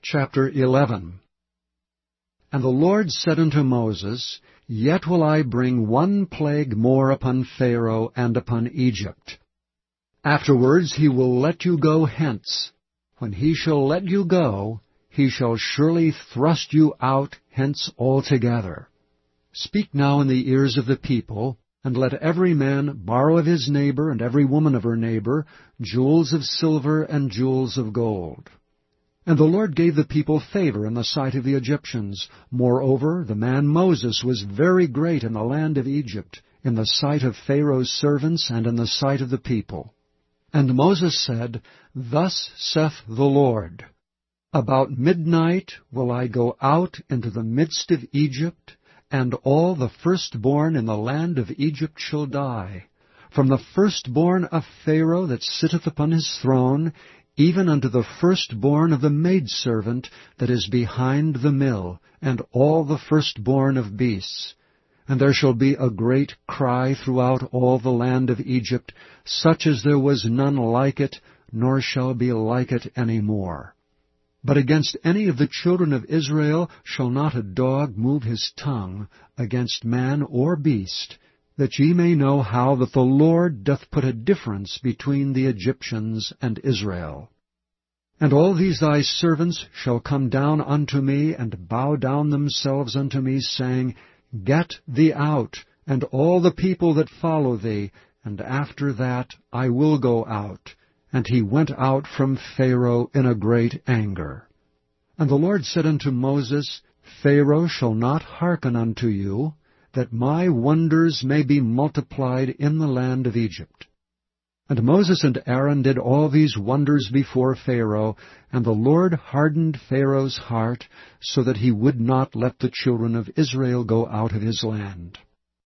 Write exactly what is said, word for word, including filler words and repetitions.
Chapter eleven. And the Lord said unto Moses, Yet will I bring one plague more upon Pharaoh and upon Egypt. Afterwards he will let you go hence. When he shall let you go, he shall surely thrust you out hence altogether. Speak now in the ears of the people, and let every man borrow of his neighbor and every woman of her neighbor jewels of silver and jewels of gold. And the Lord gave the people favor in the sight of the Egyptians. Moreover, the man Moses was very great in the land of Egypt, in the sight of Pharaoh's servants and in the sight of the people. And Moses said, Thus saith the Lord, About midnight will I go out into the midst of Egypt, and all the firstborn in the land of Egypt shall die, from the firstborn of Pharaoh that sitteth upon his throne, even unto the firstborn of the maidservant that is behind the mill, and all the firstborn of beasts. And there shall be a great cry throughout all the land of Egypt, such as there was none like it, nor shall be like it any more. But against any of the children of Israel shall not a dog move his tongue against man or beast, that ye may know how that the Lord doth put a difference between the Egyptians and Israel. And all these thy servants shall come down unto me, and bow down themselves unto me, saying, Get thee out, and all the people that follow thee, and after that I will go out. And he went out from Pharaoh in a great anger. And the Lord said unto Moses, Pharaoh shall not hearken unto you, that my wonders may be multiplied in the land of Egypt. And Moses and Aaron did all these wonders before Pharaoh, and the Lord hardened Pharaoh's heart, so that he would not let the children of Israel go out of his land.